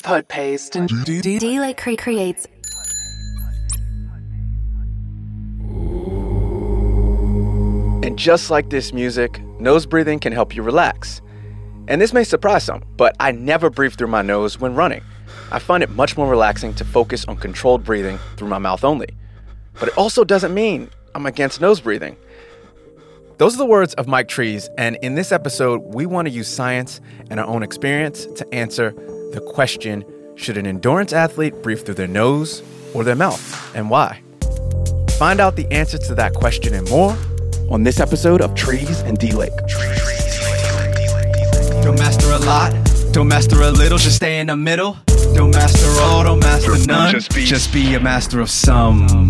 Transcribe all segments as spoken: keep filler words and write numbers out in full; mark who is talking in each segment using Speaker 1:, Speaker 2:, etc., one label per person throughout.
Speaker 1: Put paste and
Speaker 2: D-Lake cre- creates.
Speaker 3: And just like this music, nose breathing can help you relax. And this may surprise some, but I never breathe through my nose when running. I find it much more relaxing to focus on controlled breathing through my mouth only. But it also doesn't mean I'm against nose breathing. Those are the words of Mike Trees, and in this episode, we want to use science and our own experience to answer the question, should an endurance athlete breathe through their nose or their mouth, and why? Find out the answer to that question and more on this episode of Trees and D-Lake.
Speaker 4: Don't master a lot, don't master a little, just stay in the middle. Don't master all, don't master none, just be, just be a master of some.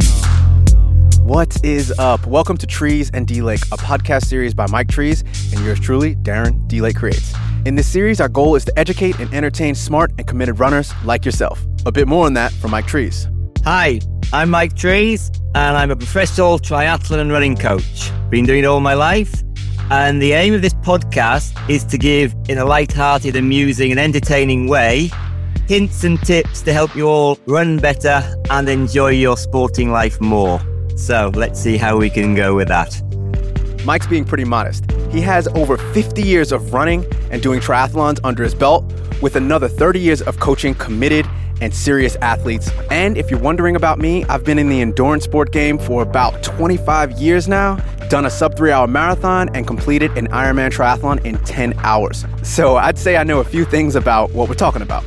Speaker 3: What is up? Welcome to Trees and D-Lake, a podcast series by Mike Trees and yours truly, Darren D-Lake Creates. In this series, our goal is to educate and entertain smart and committed runners like yourself. A bit more on that from Mike Trees.
Speaker 5: Hi, I'm Mike Trees, and I'm a professional triathlon and running coach. Been doing it all my life, and the aim of this podcast is to give, in a light-hearted, amusing and entertaining way, hints and tips to help you all run better and enjoy your sporting life more. So let's see how we can go with that.
Speaker 3: Mike's being pretty modest. He has over fifty years of running and doing triathlons under his belt, with another thirty years of coaching committed and serious athletes. And if you're wondering about me, I've been in the endurance sport game for about twenty-five years now, done a sub three hour marathon, and completed an Ironman triathlon in ten hours. So I'd say I know a few things about what we're talking about.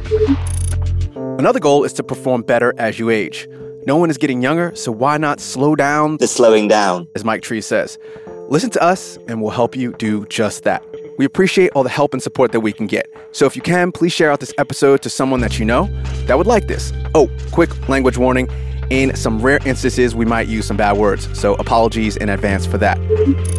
Speaker 3: Another goal is to perform better as you age. No one is getting younger, so why not slow down
Speaker 6: the slowing down,
Speaker 3: as Mike Trees says. Listen to us, and we'll help you do just that. We appreciate all the help and support that we can get. So if you can, please share out this episode to someone that you know that would like this. Oh, quick language warning. In some rare instances, we might use some bad words, so apologies in advance for that.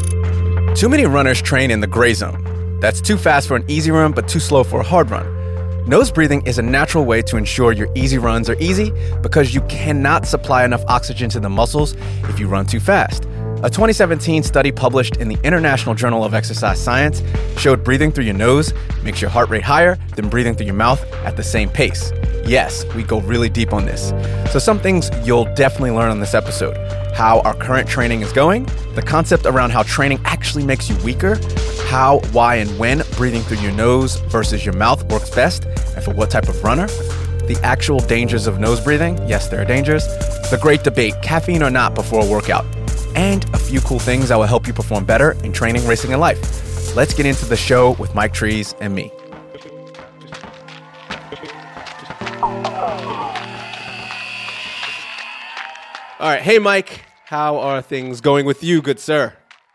Speaker 3: Too many runners train in the gray zone. That's too fast for an easy run, but too slow for a hard run. Nose breathing is a natural way to ensure your easy runs are easy because you cannot supply enough oxygen to the muscles if you run too fast. A twenty seventeen study published in the International Journal of Exercise Science showed breathing through your nose makes your heart rate higher than breathing through your mouth at the same pace. Yes, we go really deep on this. So some things you'll definitely learn on this episode. How our current training is going, the concept around how training actually makes you weaker, how, why, and when breathing through your nose versus your mouth works best, and for what type of runner, the actual dangers of nose breathing, yes, there are dangers, the great debate, caffeine or not before a workout, and a few cool things that will help you perform better in training, racing, and life. Let's get into the show with Mike Trees and me. All right, hey Mike, how are things going with you, good sir?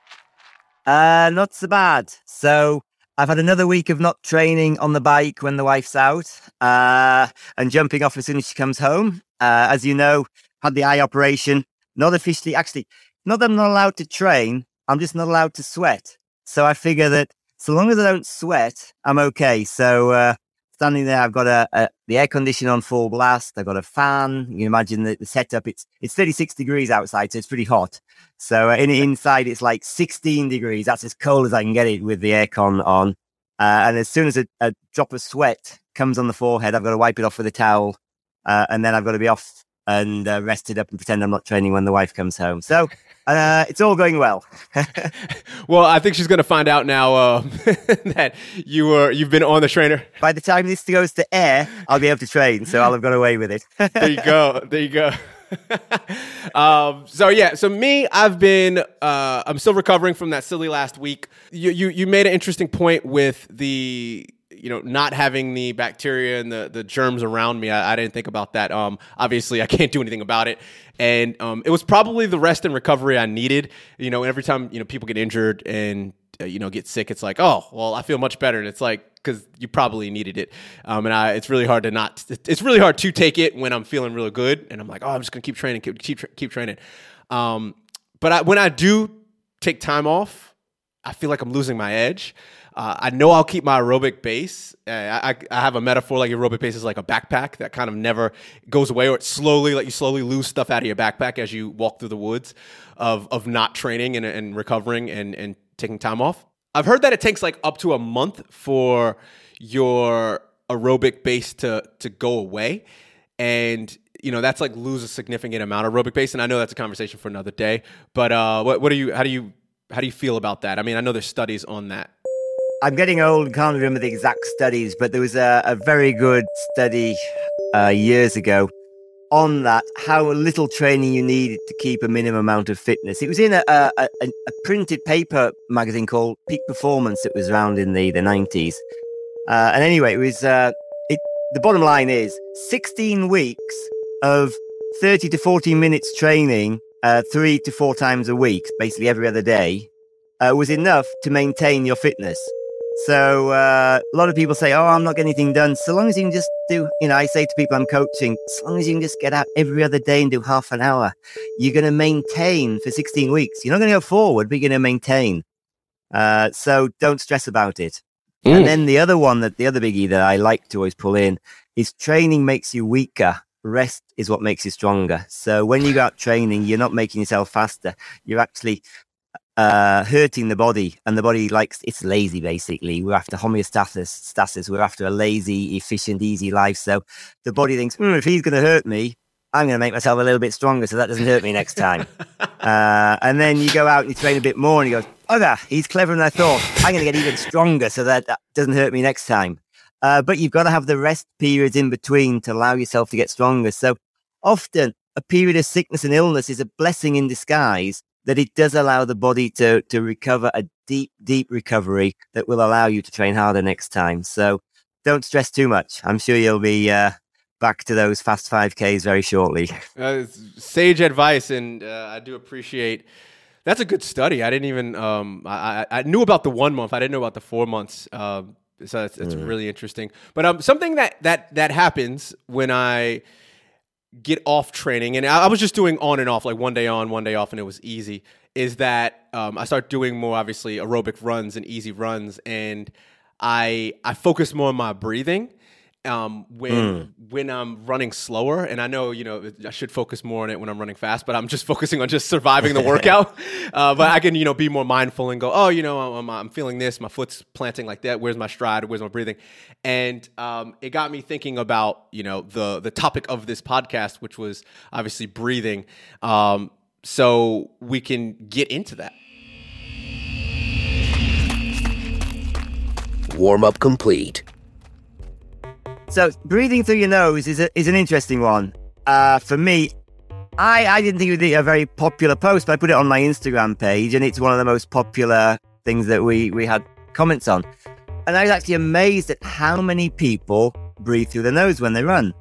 Speaker 5: Uh, not so bad. So I've had another week of not training on the bike when the wife's out, uh, and jumping off as soon as she comes home. Uh, as you know, had the eye operation, not officially, actually, not that I'm not allowed to train, I'm just not allowed to sweat. So I figure that so long as I don't sweat, I'm okay. So uh, standing there, I've got a, a the air conditioner on full blast. I've got a fan. You can imagine the, the setup. It's it's thirty-six degrees outside, so it's pretty hot. So uh, in inside, it's like sixteen degrees. That's as cold as I can get it with the aircon on. Uh, and as soon as a, a drop of sweat comes on the forehead, I've got to wipe it off with a towel, uh, and then I've got to be off and uh, rested up and pretend I'm not training when the wife comes home. So uh, it's all going well.
Speaker 3: Well, I think she's going to find out now uh, that you were you've been on the trainer. By
Speaker 5: the time this goes to air, I'll be able to train, so I'll have got away with it.
Speaker 3: There you go. There you go. um, so yeah, so me, I've been, uh, I'm still recovering from that silly last week. You, you, you made an interesting point with the, you know, not having the bacteria and the, the germs around me. I, I didn't think about that. Um, obviously I can't do anything about it. And, um, it was probably the rest and recovery I needed. You know, every time, you know, people get injured and, uh, you know, get sick, it's like, oh, well, I feel much better. And it's like, because you probably needed it. Um, and I, it's really hard to not, it's really hard to take it when I'm feeling really good. And I'm like, oh, I'm just going to keep training, keep, keep, keep training. Um, but I, when I do take time off, I feel like I'm losing my edge. Uh, I know I'll keep my aerobic base. Uh, I, I have a metaphor like aerobic base is like a backpack that kind of never goes away, or it slowly, like you slowly lose stuff out of your backpack as you walk through the woods of of not training and, and recovering and, and taking time off. I've heard that it takes like up to a month for your aerobic base to to go away, and you know that's like lose a significant amount of aerobic base. And I know that's a conversation for another day. But uh, what what do you how do you how do you feel about that? I mean, I know there's studies on that.
Speaker 5: I'm getting old, can't remember the exact studies, but there was a, a very good study uh, years ago on that, how little training you needed to keep a minimum amount of fitness. It was in a, a, a, a printed paper magazine called Peak Performance. It was around in the, the nineties. Uh, and anyway, it was uh, it. The bottom line is sixteen weeks of thirty to forty minutes training, uh, three to four times a week, basically every other day, uh, was enough to maintain your fitness. So uh, a lot of people say, oh, I'm not getting anything done. So long as you can just do, you know, I say to people I'm coaching, as long as you can just get out every other day and do half an hour, you're going to maintain for sixteen weeks. You're not going to go forward, but you're going to maintain. Uh, so don't stress about it. Mm. And then the other one, that the other biggie that I like to always pull in is training makes you weaker. Rest is what makes you stronger. So when you go out training, you're not making yourself faster. You're actually uh hurting the body, and the body likes, it's lazy basically. We're after homeostasis stasis. We're after a lazy, efficient, easy life. So the body thinks, mm, if he's going to hurt me, I'm going to make myself a little bit stronger so that doesn't hurt me next time. uh and then you go out and you train a bit more and you go, oh yeah, he's cleverer than I thought. I'm going to get even stronger so that that doesn't hurt me next time. Uh but you've got to have the rest periods in between to allow yourself to get stronger. So often a period of sickness and illness is a blessing in disguise, that it does allow the body to to recover, a deep, deep recovery that will allow you to train harder next time. So don't stress too much. I'm sure you'll be uh, back to those fast five Ks very shortly. Uh,
Speaker 3: sage advice, and uh, I do appreciate. That's a good study. I didn't even, um, I, I knew about the one month. I didn't know about the four months. Um, so that's, that's mm. really interesting. But um, something that, that, that happens when I get off training, and I was just doing on and off, like one day on, one day off, and it was easy, is that um, I start doing more, obviously, aerobic runs and easy runs, and I I focus more on my breathing um, when mm. when I'm running slower. And I know, you know, I should focus more on it when I'm running fast, but I'm just focusing on just surviving the workout. uh, but I can, you know, be more mindful and go, oh, you know, I'm, I'm feeling this, my foot's planting like that, where's my stride, where's my breathing? And um, it got me thinking about, you know, the the topic of this podcast, which was obviously breathing. Um, so we can get into that.
Speaker 1: Warm-up complete.
Speaker 5: So breathing through your nose is a, is an interesting one. Uh, for me, I, I didn't think it would be a very popular post, but I put it on my Instagram page, and it's one of the most popular things that we, we had comments on. And I was actually amazed at how many people breathe through the nose when they run.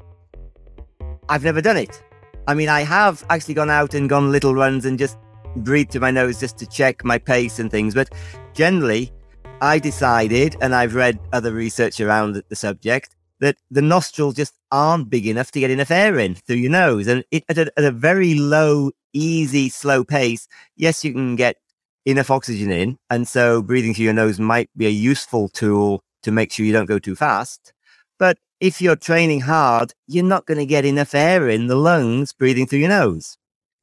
Speaker 5: I've never done it. I mean, I have actually gone out and gone little runs and just breathed through my nose just to check my pace and things. But generally, I decided, and I've read other research around the subject, that the nostrils just aren't big enough to get enough air in through your nose. And it, at, a, at a very low, easy, slow pace, yes, you can get enough oxygen in. And so breathing through your nose might be a useful tool to make sure you don't go too fast. But if you're training hard, you're not going to get enough air in the lungs breathing through your nose.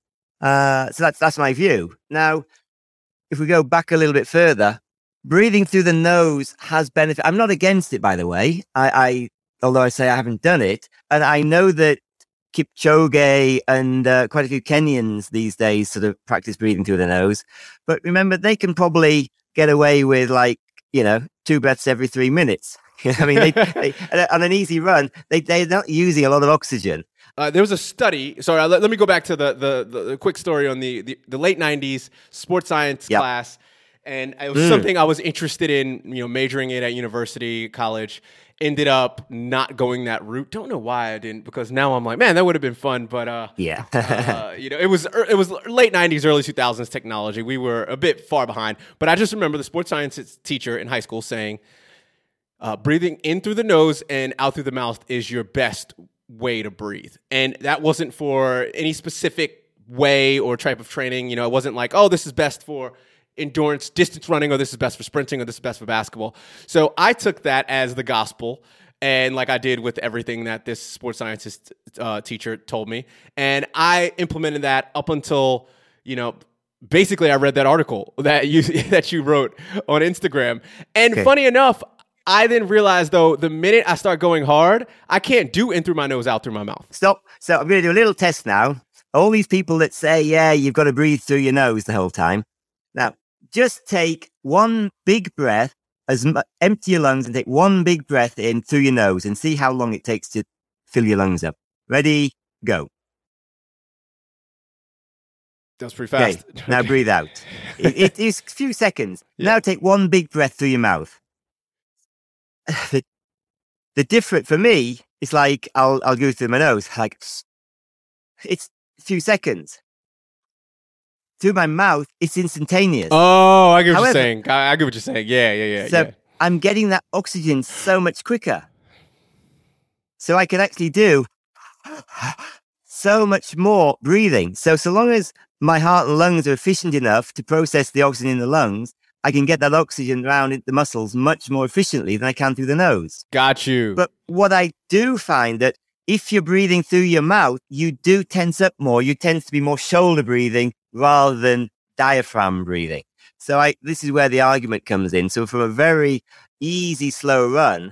Speaker 5: Uh, so that's, that's my view. Now, if we go back a little bit further, breathing through the nose has benefit. I'm not against it, by the way. I, I although I say I haven't done it. And I know that Kipchoge and uh, quite a few Kenyans these days sort of practice breathing through the nose. But remember, they can probably get away with, like, you know, two breaths every three minutes. I mean, they, they, on an easy run, they, they're not using a lot of oxygen.
Speaker 3: Uh, there was a study. Sorry, let, let me go back to the, the, the, the quick story on the, the, the late nineties sports science yep. class. And it was mm. something I was interested in, you know, majoring in at university, college. Ended up not going that route. Don't know why I didn't, because now I'm like, man, that would have been fun. But uh,
Speaker 5: yeah,
Speaker 3: uh, you know, it was it was late nineties, early two thousands technology. We were a bit far behind. But I just remember the sports science teacher in high school saying, uh, breathing in through the nose and out through the mouth is your best way to breathe. And that wasn't for any specific way or type of training. You know, it wasn't like, oh, this is best for endurance, distance running, or this is best for sprinting, or this is best for basketball. So I took that as the gospel, and like I did with everything that this sports science uh, teacher told me, and I implemented that up until, you know, basically I read that article that you that you wrote on Instagram. And okay. funny enough,
Speaker 1: I then realized, though, the minute I start going hard, I can't do in through my nose, out through my mouth.
Speaker 5: Stop. So I'm going to do a little test now. All these people that say, yeah, you've got to breathe through your nose the whole time. Now, just take one big breath, as m- empty your lungs and take one big breath in through your nose and see how long it takes to fill your lungs up. Ready? Go.
Speaker 1: That was pretty fast.
Speaker 5: Okay, now breathe out. It, it is a few seconds.
Speaker 1: Yeah.
Speaker 5: Now take one big breath through your mouth. The, the different for me is like I'll I'll go through my nose. Like it's a few seconds. Through my mouth, it's instantaneous.
Speaker 1: Oh, I get what
Speaker 5: However,
Speaker 1: you're saying. I, I get what you're saying. Yeah, yeah, yeah.
Speaker 5: So
Speaker 1: yeah.
Speaker 5: I'm getting that oxygen so much quicker. So I can actually do so much more breathing. So so long as my heart and lungs are efficient enough to process the oxygen in the lungs, I can get that oxygen around into the muscles much more efficiently than I can through the nose.
Speaker 1: Got you.
Speaker 5: But what I do find that if you're breathing through your mouth, you do tense up more. You tend to be more shoulder breathing rather than diaphragm breathing. So I, this is where the argument comes in. So from a very easy, slow run,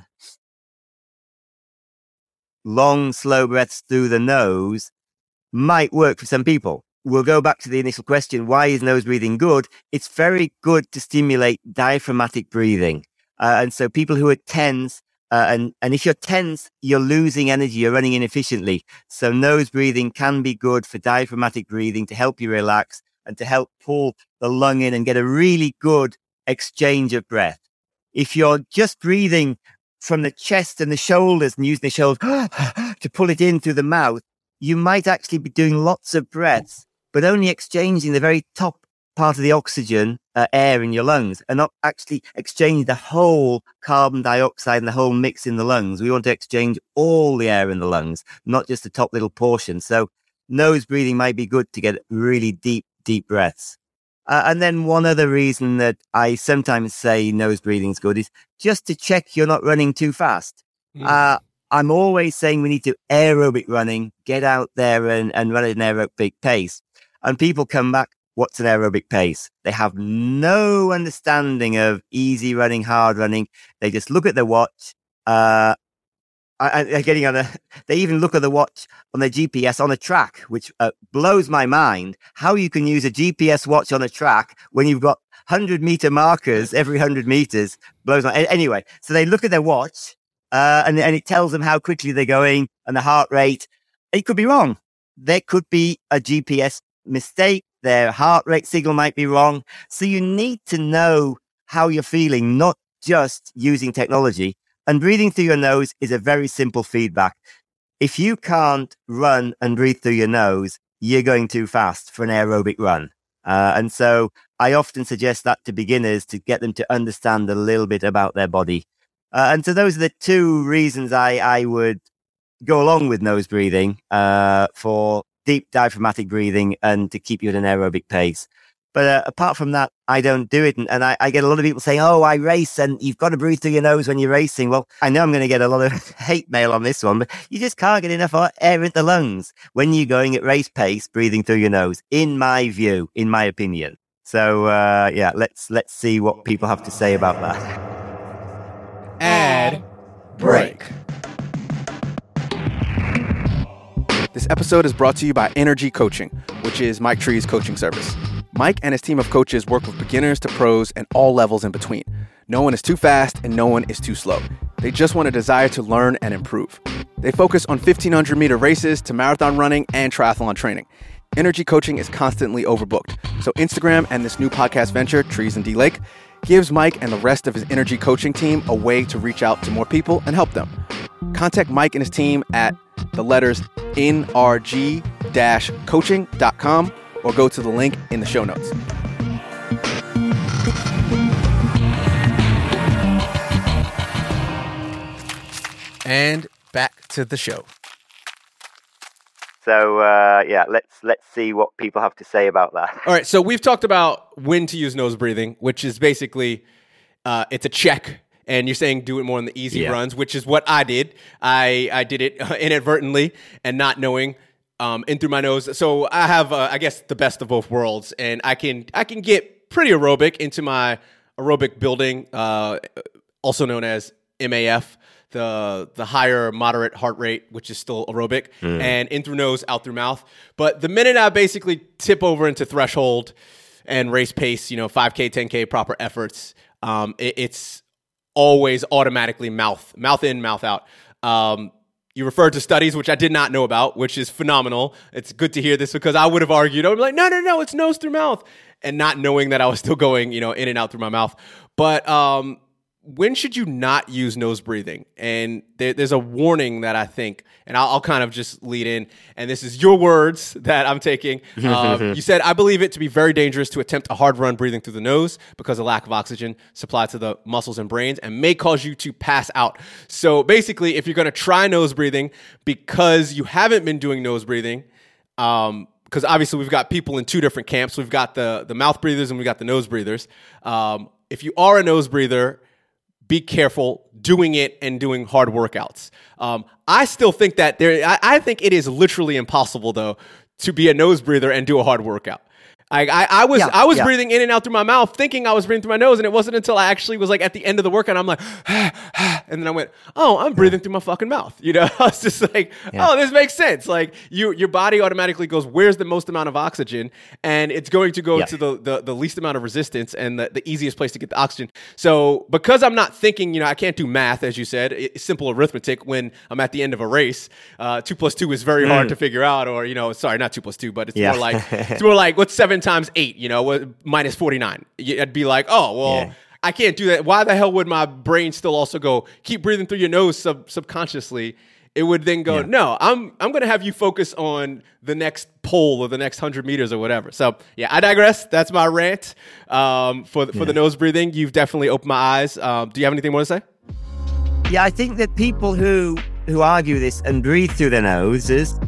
Speaker 5: long, slow breaths through the nose might work for some people. We'll go back to the initial question. Why is nose breathing good? It's very good to stimulate diaphragmatic breathing. Uh, and so people who are tense, uh, and, and if you're tense, you're losing energy, you're running inefficiently. So nose breathing can be good for diaphragmatic breathing to help you relax and to help pull the lung in and get a really good exchange of breath. If you're just breathing from the chest and the shoulders and using the shoulders to pull it in through the mouth, you might actually be doing lots of breaths, but only exchanging the very top part of the oxygen uh, air in your lungs and not actually exchanging the whole carbon dioxide and the whole mix in the lungs. We want to exchange all the air in the lungs, not just the top little portion. So nose breathing might be good to get really deep, deep breaths. Uh, and then one other reason that I sometimes say nose breathing is good is just to check you're not running too fast. Mm. Uh, I'm always saying we need to aerobic running, get out there and, and run at an aerobic pace. And people come back, what's an aerobic pace? They have no understanding of easy running, hard running. They just look at their watch. Uh, and they're getting on a, they even look at the watch on their G P S on a track, which uh, blows my mind. How you can use a G P S watch on a track when you've got one hundred meter markers every one hundred meters blows my, anyway. So they look at their watch, uh, and, and it tells them how quickly they're going and the heart rate. It could be wrong. There could be a G P S mistake. Their heart rate signal might be wrong. So you need to know how you're feeling, not just using technology. And breathing through your nose is a very simple feedback. If you can't run and breathe through your nose, you're going too fast for an aerobic run. Uh, and so I often suggest that to beginners to get them to understand a little bit about their body. Uh, and so those are the two reasons I, I would go along with nose breathing uh, for deep diaphragmatic breathing and to keep you at an aerobic pace. But uh, apart from that, I don't do it. And, and I, I get a lot of people saying, oh, I race and you've got to breathe through your nose when you're racing. Well, I know I'm going to get a lot of hate mail on this one, but you just can't get enough air in the lungs when you're going at race pace, breathing through your nose, in my view, in my opinion. So, uh, yeah, let's let's see what people have to say about that.
Speaker 1: Ad break.
Speaker 3: This episode is brought to you by Energy Coaching, which is Mike Tree's coaching service. Mike and his team of coaches work with beginners to pros and all levels in between. No one is too fast and no one is too slow. They just want a desire to learn and improve. They focus on fifteen hundred meter races to marathon running and triathlon training. Energy Coaching is constantly overbooked. So Instagram and this new podcast venture, Trees and D Lake, gives Mike and the rest of his Energy Coaching team a way to reach out to more people and help them. Contact Mike and his team at the letters N R G coaching dot com or go to the link in the show notes.
Speaker 1: And back to the show.
Speaker 5: So, uh, yeah, let's let's see what people have to say about that.
Speaker 1: All right, so we've talked about when to use nose breathing, which is basically, uh, it's a check. And you're saying do it more in the easy yeah. runs, which is what I did. I, I did it inadvertently and not knowing um, in through my nose. So I have, uh, I guess, the best of both worlds. And I can I can get pretty aerobic into my aerobic building, uh, also known as M A F, the the higher moderate heart rate, which is still aerobic, mm. and in through nose, out through mouth. But the minute I basically tip over into threshold and race pace, you know, five K, ten K, proper efforts, um, it, it's always automatically mouth, mouth in, mouth out. Um, you referred to studies, which I did not know about, which is phenomenal. It's good to hear this because I would have argued, I would be like, no, no, no, it's nose through mouth, and not knowing that I was still going, you know, in and out through my mouth. But um, when should you not use nose breathing? And there, there's a warning that I think, and I'll, I'll kind of just lead in, and this is your words that I'm taking. Um, you said, I believe it to be very dangerous to attempt a hard run breathing through the nose because of lack of oxygen supplied to the muscles and brains and may cause you to pass out. So basically, if you're going to try nose breathing because you haven't been doing nose breathing, um, because obviously we've got people in two different camps. We've got the, the mouth breathers and we've got the nose breathers. Um, if you are a nose breather, be careful doing it and doing hard workouts. Um, I still think that there, I, I think it is literally impossible though to be a nose breather and do a hard workout. I, I, I was,
Speaker 5: yeah,
Speaker 1: I was
Speaker 5: yeah.
Speaker 1: breathing in and out through my mouth, thinking I was breathing through my nose, and it wasn't until I actually was like at the end of the workout, I'm like, and then I went, oh, I'm breathing yeah. through my fucking mouth. You know, I was just like, yeah. oh, this makes sense. Like you, your body automatically goes, where's the most amount of oxygen, and it's going to go yeah. to the, the the least amount of resistance and the, the easiest place to get the oxygen. So because I'm not thinking, you know, I can't do math, as you said, it's simple arithmetic when I'm at the end of a race. Uh, two plus two is very mm. hard to figure out, or you know, sorry, not two plus two, but it's yeah. more like it's more like what's seven times eight? You know. Minus forty-nine. I'd be like, oh, well, yeah. I can't do that. Why the hell would my brain still also go, keep breathing through your nose sub- subconsciously? It would then go, yeah. no, I'm I'm going to have you focus on the next pole or the next one hundred meters or whatever. So, yeah, I digress. That's my rant um, for, for yeah. the nose breathing. You've definitely opened my eyes. Um, do you have anything more to say?
Speaker 5: Yeah, I think that people who, who argue this and breathe through their noses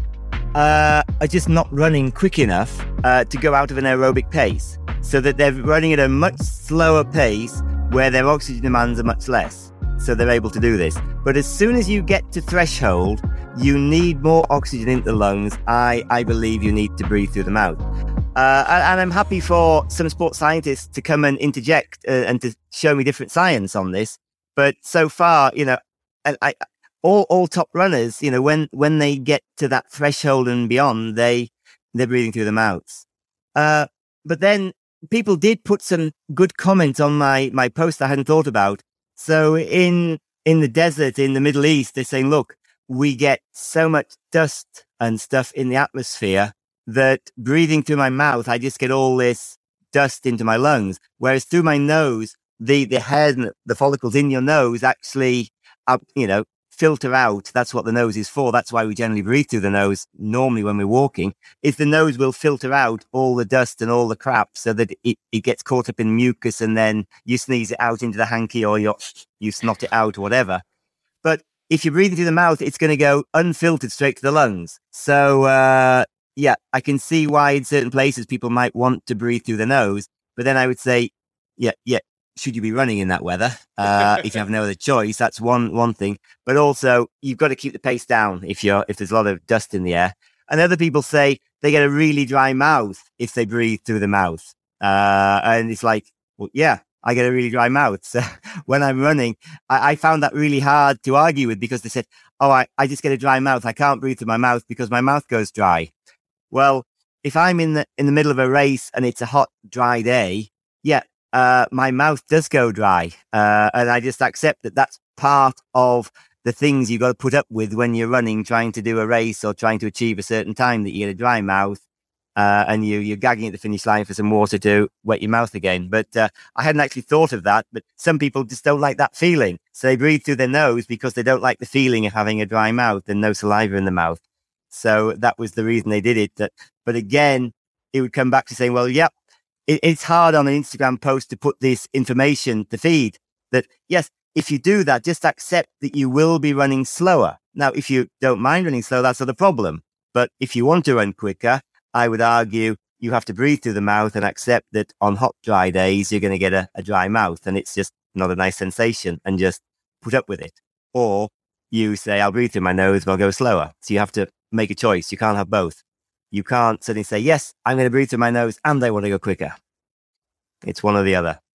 Speaker 5: Uh, are just not running quick enough uh, to go out of an aerobic pace, so that they're running at a much slower pace where their oxygen demands are much less, so they're able to do this. But as soon as you get to threshold, you need more oxygen in the lungs. I, I believe you need to breathe through the mouth. Uh, and, and I'm happy for some sports scientists to come and interject uh, and to show me different science on this. But so far, you know, I, I All, all top runners, you know, when, when they get to that threshold and beyond, they, they're breathing through the mouths. Uh, but then people did put some good comments on my, my post I hadn't thought about. So in, in the desert, in the Middle East, they're saying, look, we get so much dust and stuff in the atmosphere that breathing through my mouth, I just get all this dust into my lungs. Whereas through my nose, the, the hair and the follicles in your nose actually, uh, you know, filter out. That's what the nose is for. That's why we generally breathe through the nose normally when we're walking, is the nose will filter out all the dust and all the crap so that it, it gets caught up in mucus, and then you sneeze it out into the hanky, or you you snot it out or whatever. But if you're breathing through the mouth, it's going to go unfiltered straight to the lungs. So uh, yeah, I can see why in certain places people might want to breathe through the nose, but then I would say, yeah, yeah, should you be running in that weather? Uh, if you have no other choice, that's one one thing. But also, you've got to keep the pace down if you're if there's a lot of dust in the air. And other people say they get a really dry mouth if they breathe through the mouth. Uh, and it's like, well, yeah, I get a really dry mouth. So when I'm running, I, I found that really hard to argue with, because they said, oh, I, I just get a dry mouth. I can't breathe through my mouth because my mouth goes dry. Well, if I'm in the in the middle of a race and it's a hot, dry day, yeah, Uh, my mouth does go dry, uh, and I just accept that that's part of the things you've got to put up with when you're running, trying to do a race or trying to achieve a certain time, that you get a dry mouth, uh, and you, you're gagging at the finish line for some water to wet your mouth again. But uh, I hadn't actually thought of that, but some people just don't like that feeling. So they breathe through their nose because they don't like the feeling of having a dry mouth and no saliva in the mouth. So that was the reason they did it. That, but again, it would come back to saying, well, yeah, it's hard on an Instagram post to put this information to feed that, yes, if you do that, just accept that you will be running slower. Now, if you don't mind running slow, that's not a problem. But if you want to run quicker, I would argue you have to breathe through the mouth and accept that on hot, dry days, you're going to get a, a dry mouth, and it's just not a nice sensation, and just put up with it. Or you say, I'll breathe through my nose, but I'll go slower. So you have to make a choice. You can't have both. You can't suddenly say, yes, I'm going to breathe through my nose and I want to go quicker. It's one or the other.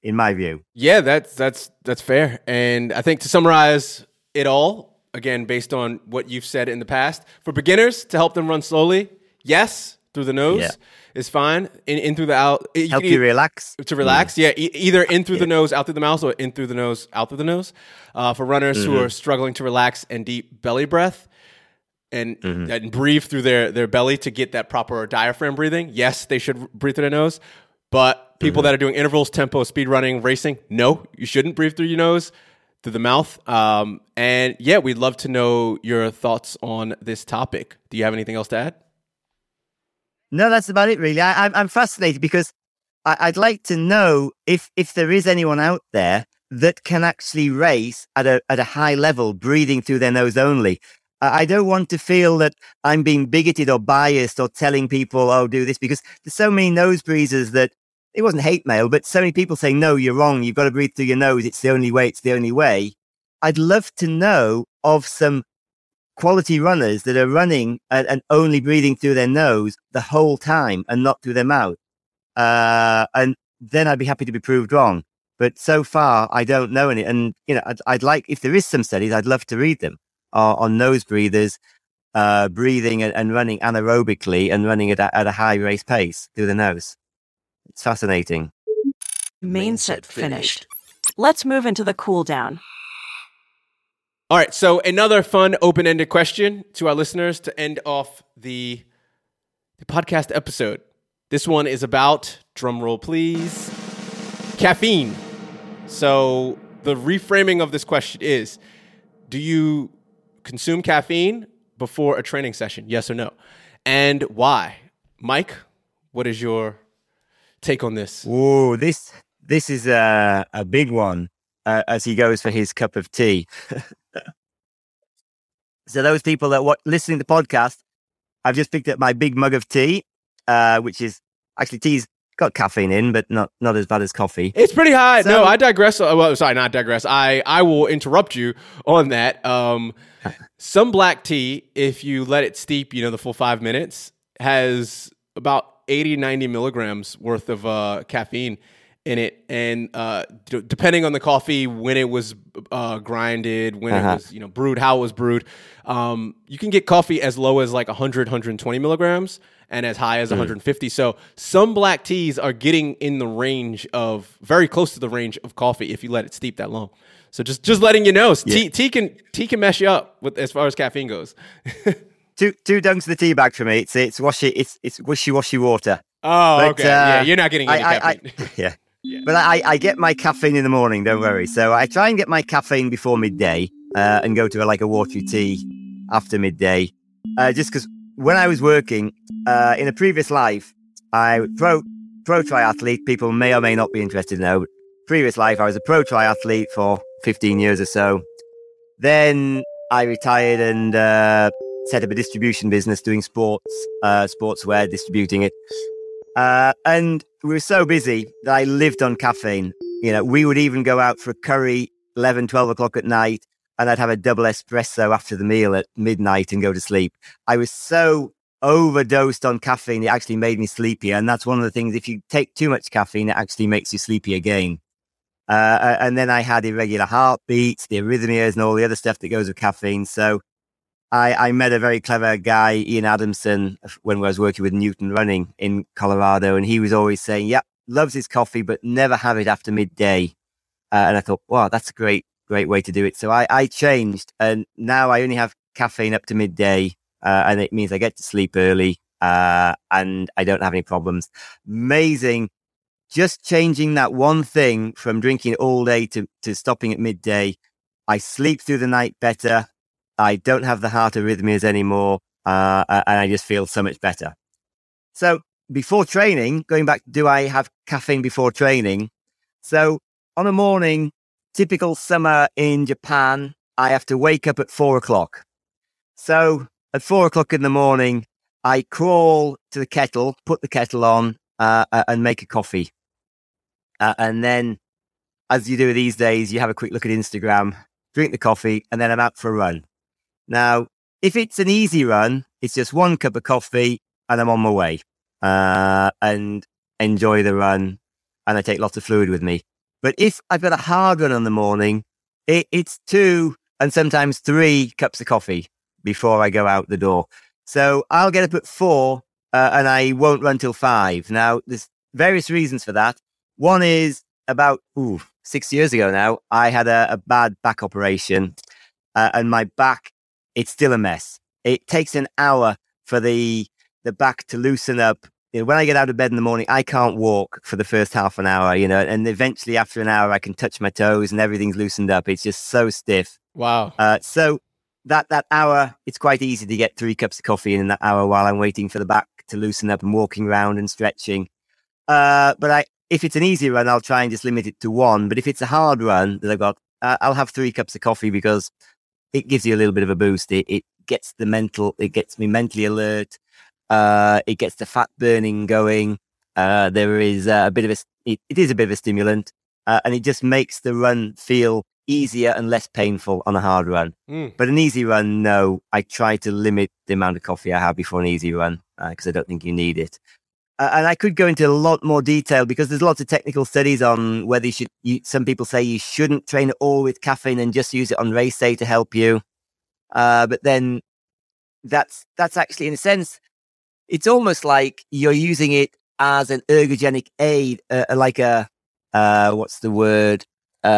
Speaker 5: in my view.
Speaker 1: Yeah, that's that's that's fair. And I think to summarize it all, again, based on what you've said in the past, for beginners to help them run slowly, yes, through the nose yeah. is fine. In, in through the out,
Speaker 5: you help you relax.
Speaker 1: To relax, yeah. yeah e- either in through yeah. the nose, out through the mouth, or in through the nose, out through the nose. Uh, for runners mm-hmm. who are struggling to relax and deep belly breath. And, mm-hmm. and breathe through their, their belly to get that proper diaphragm breathing. Yes, they should breathe through their nose. But people mm-hmm. that are doing intervals, tempo, speed running, racing, no, you shouldn't breathe through your nose, through the mouth. Um, and yeah, we'd love to know your thoughts on this topic. Do you have anything else to add?
Speaker 5: No, that's about it, really. I, I'm, I'm fascinated because I, I'd like to know if, if there is anyone out there that can actually race at a at a high level, breathing through their nose only. I don't want to feel that I'm being bigoted or biased or telling people, oh, do this, because there's so many nose breathers that it wasn't hate mail, but so many people say, no, you're wrong. You've got to breathe through your nose. It's the only way. It's the only way. I'd love to know of some quality runners that are running and, and only breathing through their nose the whole time and not through their mouth. Uh, and then I'd be happy to be proved wrong. But so far, I don't know any. And, you know, I'd, I'd like, if there is some studies, I'd love to read them. Are on nose breathers, uh, breathing and, and running anaerobically and running at a, at a high race pace through the nose. It's fascinating.
Speaker 6: Main set finished. Let's move into the cool down.
Speaker 1: All right, so another fun open-ended question to our listeners to end off the, the podcast episode. This one is about, drum roll please, caffeine. So the reframing of this question is, do you consume caffeine before a training session? Yes or no? And why? Mike, what is your take on this?
Speaker 5: Oh, this this is a, a big one uh, as he goes for his cup of tea. So those people that watch, listening to the podcast, I've just picked up my big mug of tea, uh, which is actually tea's got caffeine in, but not not as bad as coffee.
Speaker 1: It's pretty high. So, no, I digress. Well, sorry, not digress. I, I will interrupt you on that. Um, some black tea, if you let it steep, you know, the full five minutes, has about eighty, ninety milligrams worth of uh, caffeine in it. And uh, d- depending on the coffee, when it was uh, grinded, when uh-huh. it was, you know, brewed, how it was brewed, um, you can get coffee as low as like one hundred, one hundred twenty milligrams. And as high as mm. one hundred fifty. So some black teas are getting in the range of, very close to the range of coffee if you let it steep that long. So just just letting you know, yeah. tea, tea can tea can mess you up with as far as caffeine goes.
Speaker 5: two two dunks of the tea bag for me. It's it's washy it's it's wishy washy water.
Speaker 1: Oh, but, okay. Uh, yeah, you're not getting any
Speaker 5: I,
Speaker 1: caffeine.
Speaker 5: I, I, yeah. yeah, but I I get my caffeine in the morning. Don't worry. So I try and get my caffeine before midday, uh, and go to a, like a watery tea after midday, uh, just because. When I was working uh, in a previous life, I pro pro triathlete. People may or may not be interested to know. Previous life, I was a pro triathlete for fifteen years or so. Then I retired and uh, set up a distribution business doing sports, uh, sportswear, distributing it. Uh, and we were so busy that I lived on caffeine. You know, we would even go out for a curry eleven, twelve o'clock at night. And I'd have a double espresso after the meal at midnight and go to sleep. I was so overdosed on caffeine, it actually made me sleepy. And that's one of the things, if you take too much caffeine, it actually makes you sleepy again. Uh, and then I had irregular heartbeats, the arrhythmias, and all the other stuff that goes with caffeine. So I, I met a very clever guy, Ian Adamson, when I was working with Newton Running in Colorado. And he was always saying, yeah, loves his coffee, but never have it after midday. Uh, and I thought, wow, that's a great, great way to do it. So I, I changed, and now I only have caffeine up to midday, uh, and it means I get to sleep early, uh, and I don't have any problems. Amazing. Just changing that one thing from drinking all day to, to stopping at midday. I sleep through the night better. I don't have the heart arrhythmias anymore, uh, and I just feel so much better. So before training, going back, do I have caffeine before training? So on a morning, typical summer in Japan, I have to wake up at four o'clock. So at four o'clock in the morning, I crawl to the kettle, put the kettle on, uh, and make a coffee. Uh, and then, as you do these days, you have a quick look at Instagram, drink the coffee, and then I'm out for a run. Now, if it's an easy run, it's just one cup of coffee, and I'm on my way, uh, and enjoy the run. And I take lots of fluid with me. But if I've got a hard run in the morning, it, it's two and sometimes three cups of coffee before I go out the door. So I'll get up at four uh, and I won't run till five. Now, there's various reasons for that. One is about ooh, six years ago now, I had a, a bad back operation uh, and my back, it's still a mess. It takes an hour for the the back to loosen up. You know, when I get out of bed in the morning, I can't walk for the first half an hour, you know, and eventually after an hour, I can touch my toes and everything's loosened up. It's just so stiff.
Speaker 1: Wow.
Speaker 5: Uh, so that, that hour, it's quite easy to get three cups of coffee in that hour while I'm waiting for the back to loosen up and walking around and stretching. Uh, but I, if it's an easy run, I'll try and just limit it to one. But if it's a hard run that I've got, uh, I'll have three cups of coffee because it gives you a little bit of a boost. It, it gets the mental, it gets me mentally alert. Uh, it gets the fat burning going. Uh, there is uh, a bit of a, it, it is a bit of a stimulant, uh, and it just makes the run feel easier and less painful on a hard run. Mm. But an easy run, no, I try to limit the amount of coffee I have before an easy run because uh, I don't think you need it. Uh, and I could go into a lot more detail because there's lots of technical studies on whether you should, you, some people say you shouldn't train at all with caffeine and just use it on race day to help you. Uh, but then that's, that's actually in a sense, it's almost like you're using it as an ergogenic aid, uh, like a, uh, what's the word?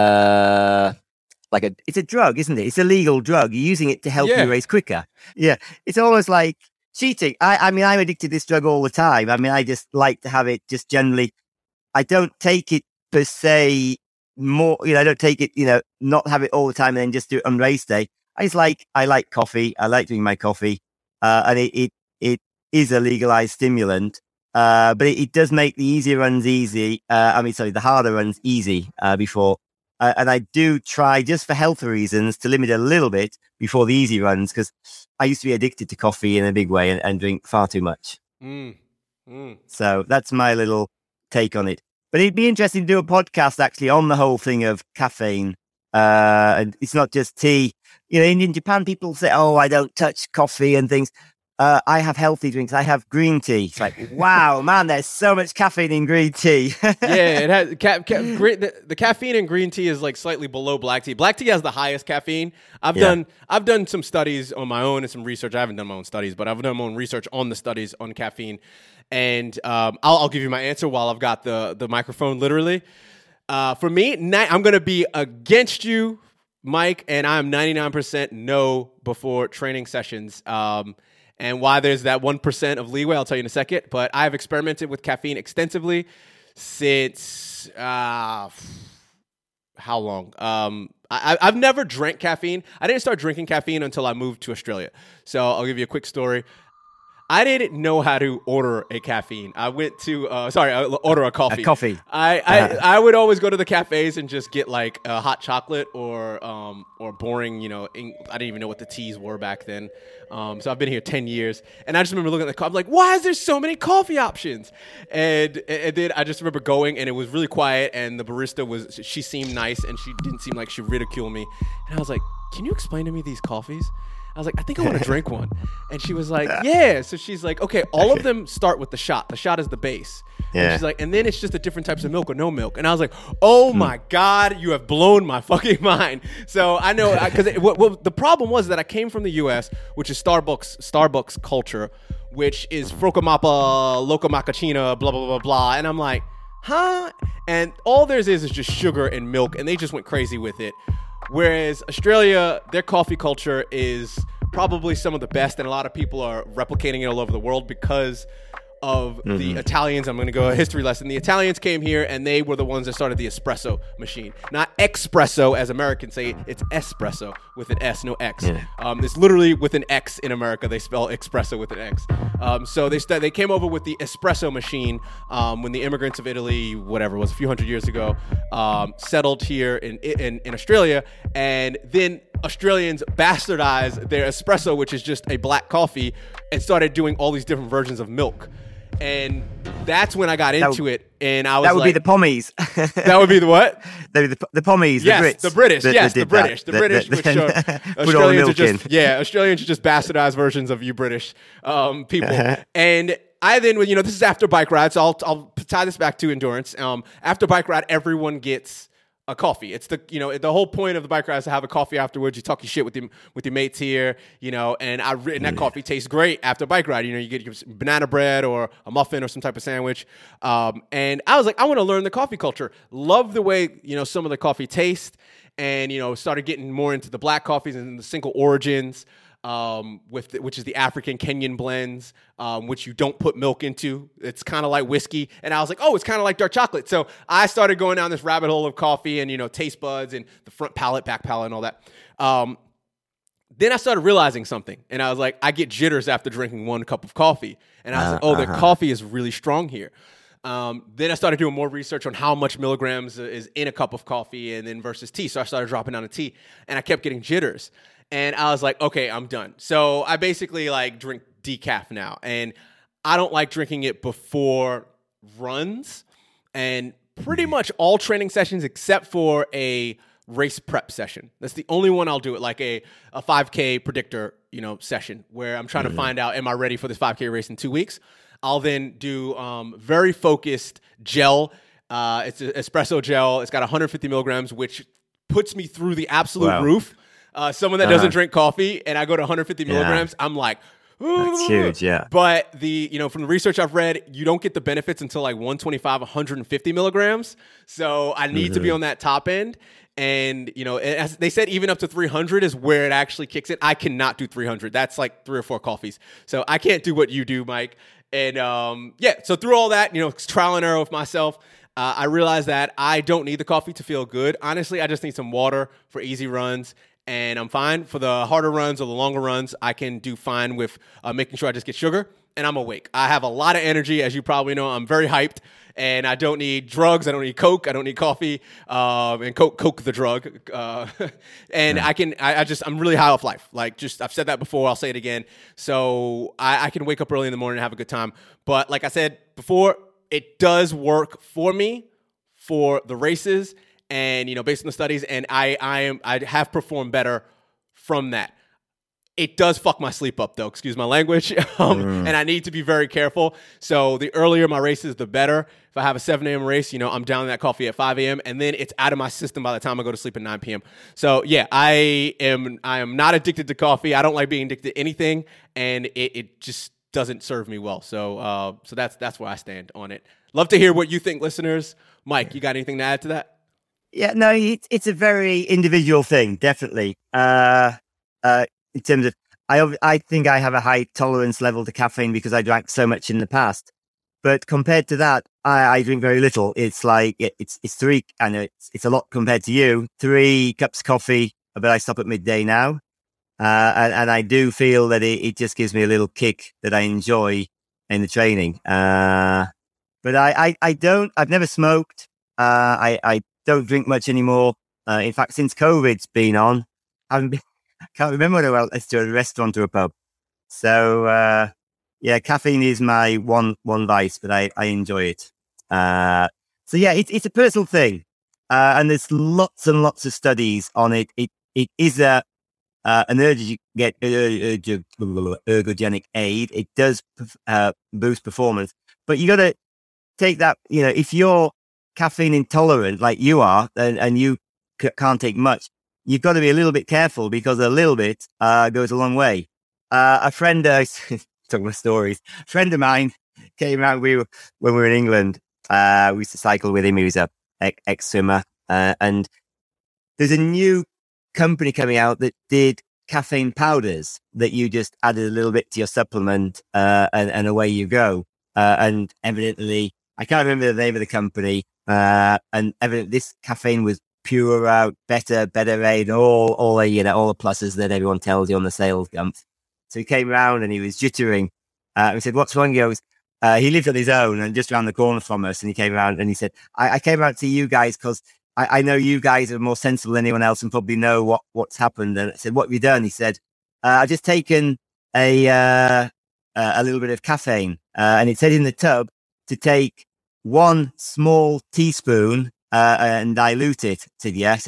Speaker 5: Uh, like a, it's a drug, isn't it? It's a legal drug. You're using it to help
Speaker 1: yeah.
Speaker 5: you race quicker. Yeah. It's almost like cheating. I, I mean, I'm addicted to this drug all the time. I mean, I just like to have it just generally. I don't take it per se more, you know, I don't take it, you know, not have it all the time and then just do it on race day. I just like, I like coffee. I like doing my coffee. Uh, and it, it, it, is a legalized stimulant, uh, but it, it does make the easier runs easy. Uh, I mean, sorry, the harder runs easy uh, before. Uh, and I do try, just for health reasons, to limit a little bit before the easy runs, because I used to be addicted to coffee in a big way and, and drink far too much. Mm. Mm. So that's my little take on it. But it'd be interesting to do a podcast actually on the whole thing of caffeine. Uh, and it's not just tea. You know, in, in Japan, people say, oh, I don't touch coffee and things. Uh, I have healthy drinks. I have green tea. It's like, wow, man, there's so much caffeine in green tea.
Speaker 1: yeah, it has ca- ca- the, the caffeine in green tea is like slightly below black tea. Black tea has the highest caffeine. I've yeah. done I've done some studies on my own and some research. I haven't done my own studies, but I've done my own research on the studies on caffeine. And um, I'll, I'll give you my answer while I've got the the microphone. Literally, uh, for me, ni- I'm going to be against you, Mike, and I'm ninety-nine percent no before training sessions. Um, And why there's that one percent of leeway, I'll tell you in a second. But I've experimented with caffeine extensively since, uh, how long? Um, I, I've never drank caffeine. I didn't start drinking caffeine until I moved to Australia. So I'll give you a quick story. I didn't know how to order a caffeine. I went to, uh, sorry, uh, order a coffee.
Speaker 5: A coffee.
Speaker 1: I, I, uh, I would always go to the cafes and just get like a hot chocolate or um or boring, you know, in, I didn't even know what the teas were back then. Um, so I've been here ten years. And I just remember looking at the coffee, like, why is there so many coffee options? And, and then I just remember going and it was really quiet and the barista was, she seemed nice and she didn't seem like she ridiculed me. And I was like, can you explain to me these coffees? I was like, I think I want to drink one. And she was like, yeah. So she's like, okay, all of them start with the shot. The shot is the base. Yeah. And she's like, and then it's just the different types of milk or no milk. And I was like, oh my God, you have blown my fucking mind. So I know, because what, what the problem was that I came from the U S, which is Starbucks, Starbucks culture, which is Frocomapa, Loca Macachina, blah, blah, blah, blah. And I'm like, huh? And all theirs is is just sugar and milk. And they just went crazy with it. Whereas Australia, their coffee culture is probably some of the best, and a lot of people are replicating it all over the world because of mm-hmm. the Italians. I'm going to go a history lesson. The Italians came here, and they were the ones that started the espresso machine. Not espresso, as Americans say. It's espresso with an S, no X. Yeah. Um, it's literally with an X in America. They spell espresso with an X. Um, so they st- they came over with the espresso machine um, when the immigrants of Italy, whatever it was, a few hundred years ago, um, settled here in, in in Australia, and then Australians bastardized their espresso, which is just a black coffee, and started doing all these different versions of milk. And that's when I got into
Speaker 5: would,
Speaker 1: it, and I was
Speaker 5: that would
Speaker 1: like,
Speaker 5: be the pommies.
Speaker 1: That would be the what?
Speaker 5: The, the, the pommies,
Speaker 1: yes,
Speaker 5: the Brits.
Speaker 1: the British,
Speaker 5: that,
Speaker 1: yes,
Speaker 5: that
Speaker 1: the British, that. the British. The, the, which are, Australians are just, in. yeah, Australians are just bastardized versions of you British um, people. And I then, you know, this is after bike ride, so I'll, I'll tie this back to endurance. Um, after bike ride, everyone gets a coffee. It's the, you know, the whole point of the bike ride is to have a coffee afterwards. You talk your shit with your, with your mates here, you know, and I, and that coffee tastes great after bike ride. You know, you get your banana bread or a muffin or some type of sandwich. Um, and I was like, I want to learn the coffee culture. Love the way, you know, some of the coffee tastes, and, you know, started getting more into the black coffees and the single origins. Um, with the, which is the African Kenyan blends, um, which you don't put milk into. It's kind of like whiskey. And I was like, oh, it's kind of like dark chocolate. So I started going down this rabbit hole of coffee and, you know, taste buds and the front palate, back palate, and all that. Um, then I started realizing something. And I was like, I get jitters after drinking one cup of coffee. And I was uh, like, oh, uh-huh. the coffee is really strong here. Um, then I started doing more research on how much milligrams is in a cup of coffee and then versus tea. So I started dropping down to tea. And I kept getting jitters. And I was like, okay, I'm done. So I basically like drink decaf now. And I don't like drinking it before runs and pretty much all training sessions except for a race prep session. That's the only one I'll do it, like a, a five K predictor, you know, session where I'm trying mm-hmm. to find out, am I ready for this five K race in two weeks? I'll then do um, very focused gel. Uh, it's an espresso gel. It's got one hundred fifty milligrams, which puts me through the absolute wow. roof. Uh, someone that uh-huh. doesn't drink coffee, and I go to one hundred fifty yeah. milligrams, I'm like, ooh.
Speaker 5: That's huge, yeah.
Speaker 1: But the, you know, from the research I've read, you don't get the benefits until like one twenty-five, one hundred fifty milligrams. So I need mm-hmm. to be on that top end. And, you know, as they said, even up to three hundred is where it actually kicks in. I cannot do three hundred. That's like three or four coffees. So I can't do what you do, Mike. And um, yeah, so through all that, you know, trial and error with myself, uh, I realized that I don't need the coffee to feel good. Honestly, I just need some water for easy runs. And I'm fine. For the harder runs or the longer runs, I can do fine with uh, making sure I just get sugar, and I'm awake. I have a lot of energy, as you probably know. I'm very hyped, and I don't need drugs. I don't need Coke. I don't need coffee, um, and Coke, Coke the drug. Uh, and yeah. I can, I, I just, I'm really high off life. Like, just, I've said that before. I'll say it again. So I, I can wake up early in the morning and have a good time. But like I said before, it does work for me for the races. And, you know, based on the studies, and I, I am, I have performed better from that. It does fuck my sleep up, though. Excuse my language. um, mm. And I need to be very careful. So the earlier my race is, the better. If I have a seven a.m. race, you know, I'm down that coffee at five a.m. and then it's out of my system by the time I go to sleep at nine p.m. So yeah, I am, I am not addicted to coffee. I don't like being addicted to anything, and it, it just doesn't serve me well. So, uh, so that's that's where I stand on it. Love to hear what you think, listeners. Mike, you got anything to add to that?
Speaker 5: Yeah, no, it's it's a very individual thing, definitely. Uh, uh, in terms of, I I think I have a high tolerance level to caffeine because I drank so much in the past. But compared to that, I, I drink very little. It's like it, it's it's three. I know it's it's a lot compared to you. Three cups of coffee, but I stop at midday now, uh, and and I do feel that it, it just gives me a little kick that I enjoy in the training. Uh, but I, I I don't. I've never smoked. Uh, I I. Don't drink much anymore. Uh, in fact, since COVID's been on, I haven't been, I can't remember whether I went to a restaurant or a pub. So, uh, yeah, caffeine is my one one vice, but I, I enjoy it. Uh, so, yeah, it, it's a personal thing. Uh, and there's lots and lots of studies on it. It It is a uh, an erg- get, erg- ergogenic aid. It does uh, boost performance. But you got to take that, you know, if you're caffeine intolerant like you are, and, and you c- can't take much, you've got to be a little bit careful because a little bit uh, goes a long way. Uh, a friend, uh, talking about stories, a friend of mine came out, we were, when we were in England, uh, we used to cycle with him. He was a ex-swimmer. Uh, and there's a new company coming out that did caffeine powders that you just added a little bit to your supplement, uh, and, and away you go. Uh, and evidently, I can't remember the name of the company, Uh, and evidently this caffeine was purer out, better, better aid, all, all the, you know, all the pluses that everyone tells you on the sales gump. So he came around and he was jittering. Uh, we said, "What's wrong?" He goes, uh, he lived on his own and just around the corner from us. And he came around and he said, I, I came out to you guys because I, I know you guys are more sensible than anyone else and probably know what, what's happened. And I said, "What have you done?" He said, uh, "I've just taken a, uh, uh, a little bit of caffeine." Uh, and it said in the tub to take one small teaspoon uh, and dilute it. I said, "Yeah." I said,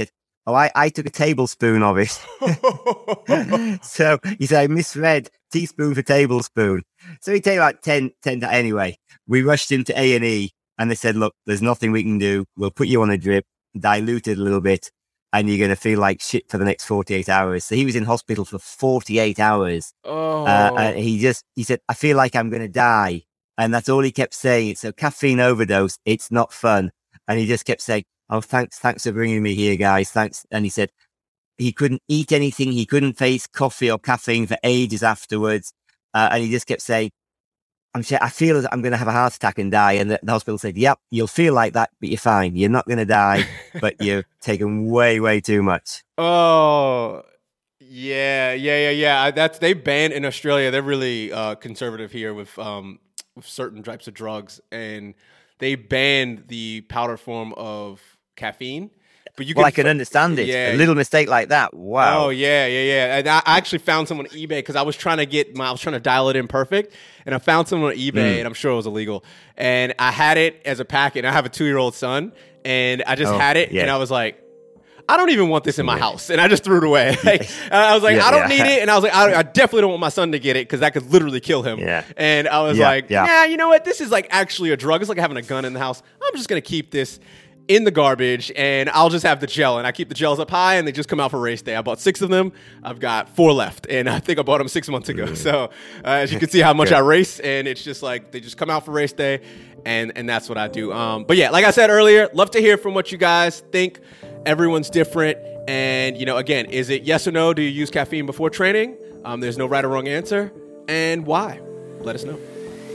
Speaker 5: Oh, I, I took a tablespoon of it. So he said, I misread teaspoon for tablespoon. So he take about ten, ten. Anyway, we rushed him to A and E and they said, look, there's nothing we can do. We'll put you on a drip, dilute it a little bit, and you're going to feel like shit for the next forty-eight hours. So he was in hospital for forty-eight hours.
Speaker 1: Oh.
Speaker 5: Uh, and he just, he said, I feel like I'm going to die. And that's all he kept saying. So caffeine overdose, it's not fun. And he just kept saying, oh, thanks, thanks for bringing me here, guys. Thanks. And he said he couldn't eat anything. He couldn't face coffee or caffeine for ages afterwards. Uh, and he just kept saying, I'm sure, I feel that I'm going to have a heart attack and die. And the, the hospital said, yep, you'll feel like that, but you're fine. You're not going to die, but you've taken way, way too much.
Speaker 1: Oh, yeah, yeah, yeah, yeah. That's, they banned in Australia. They're really uh, conservative here with, um, with certain types of drugs. And they banned the powder form of caffeine. But you
Speaker 5: well,
Speaker 1: can
Speaker 5: I can
Speaker 1: f-
Speaker 5: understand it.
Speaker 1: Yeah.
Speaker 5: A little mistake like that. Wow.
Speaker 1: Oh, yeah, yeah, yeah. And I actually found someone on eBay because I was trying to get my, I was trying to dial it in perfect. And I found someone on eBay, mm. and I'm sure it was illegal. And I had it as a packet. And I have a two-year-old son. And I just
Speaker 5: oh,
Speaker 1: had it.
Speaker 5: Yeah.
Speaker 1: And I was like, I don't even want this in my yeah. house. And I just threw it away. Like, I was like, yeah, I don't yeah. need it. And I was like, I, I definitely don't want my son to get it because that could literally kill him.
Speaker 5: Yeah.
Speaker 1: And I was
Speaker 5: yeah,
Speaker 1: like,
Speaker 5: yeah.
Speaker 1: yeah, you know what? This is like actually a drug. It's like having a gun in the house. I'm just going to keep this in the garbage and I'll just have the gel. And I keep the gels up high and they just come out for race day. I bought six of them. I've got four left. And I think I bought them six months ago. So uh, as you can see how much I race. And it's just like, they just come out for race day. And, and that's what I do. Um, but yeah, like I said earlier, love to hear from what you guys think. Everyone's different. And, you know, again, is it yes or no? Do you use caffeine before training? Um, there's no right or wrong answer. And why? Let us know.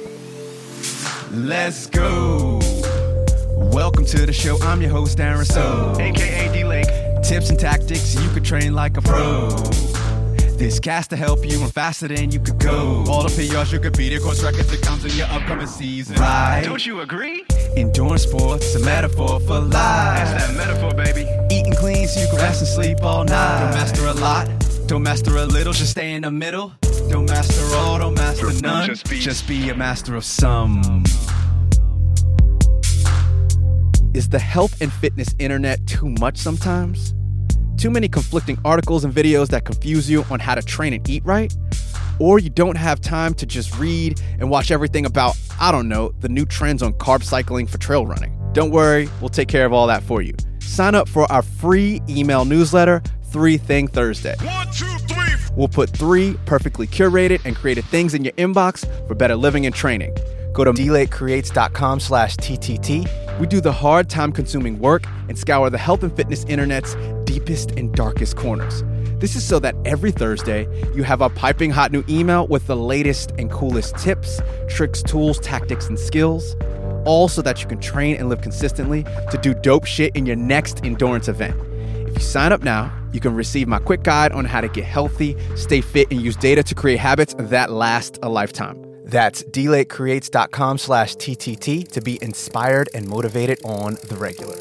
Speaker 4: Let's go. Welcome to the show. I'm your host, Aaron So, a k a. D-Lake. Tips and tactics you could train like a pro. This cast to help you run faster than you could go. All the P Rs you could beat, of course, records that comes in your upcoming season. Right? Don't you agree? Endurance sports, a metaphor for life. That's that metaphor, baby. Eating clean so you can rest and sleep all night. Don't master a lot, don't master a little, just stay in the middle. Don't master all, don't master none. Just be, just be a master of some.
Speaker 3: Is the health and fitness internet too much sometimes? Too many conflicting articles and videos that confuse you on how to train and eat right? Or you don't have time to just read and watch everything about, I don't know, the new trends on carb cycling for trail running? Don't worry, we'll take care of all that for you. Sign up for our free email newsletter, Three Thing Thursday. One, two, three. We'll put three perfectly curated and created things in your inbox for better living and training. Go to d lake creates dot com slash T T T. We do the hard, time-consuming work and scour the health and fitness internet's deepest and darkest corners. This is so that every Thursday, you have a piping hot new email with the latest and coolest tips, tricks, tools, tactics, and skills, all so that you can train and live consistently to do dope shit in your next endurance event. If you sign up now, you can receive my quick guide on how to get healthy, stay fit, and use data to create habits that last a lifetime. That's d lake creates dot com slash T T T to be inspired and motivated on the regular.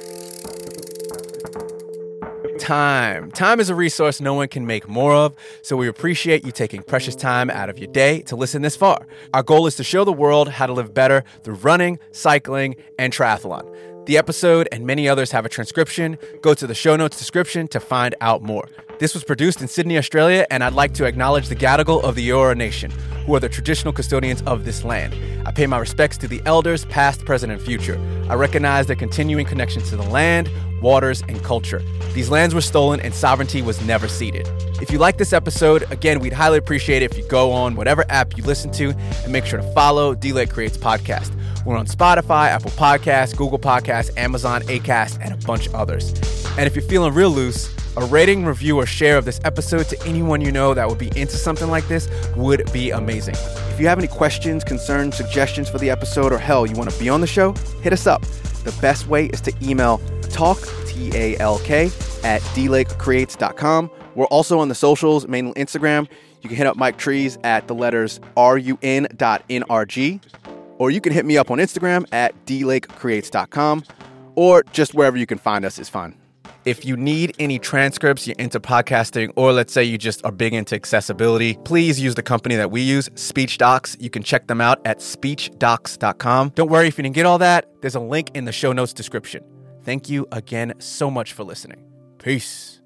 Speaker 3: Time. Time is a resource no one can make more of, so we appreciate you taking precious time out of your day to listen this far. Our goal is to show the world how to live better through running, cycling, and triathlon. The episode and many others have a transcription. Go to the show notes description to find out more. This was produced in Sydney, Australia, and I'd like to acknowledge the Gadigal of the Eora Nation, who are the traditional custodians of this land. I pay my respects to the elders, past, present, and future. I recognize their continuing connection to the land, waters, and culture. These lands were stolen and sovereignty was never ceded. If you like this episode, again, we'd highly appreciate it if you go on whatever app you listen to and make sure to follow D-Lake Creates Podcast. We're on Spotify, Apple Podcasts, Google Podcasts, Amazon, Acast, and a bunch of others. And if you're feeling real loose, a rating, review, or share of this episode to anyone you know that would be into something like this would be amazing. If you have any questions, concerns, suggestions for the episode, or hell, you want to be on the show, hit us up. The best way is to email talk, T A L K, at d lake creates dot com. We're also on the socials, mainly Instagram. You can hit up Mike Trees at the letters R U N dot N R G. Or you can hit me up on Instagram at d lake creates dot com, or just wherever you can find us is fine. If you need any transcripts, you're into podcasting, or let's say you just are big into accessibility, please use the company that we use, SpeechDocs. You can check them out at speech docs dot com. Don't worry if you didn't get all that. There's a link in the show notes description. Thank you again so much for listening. Peace.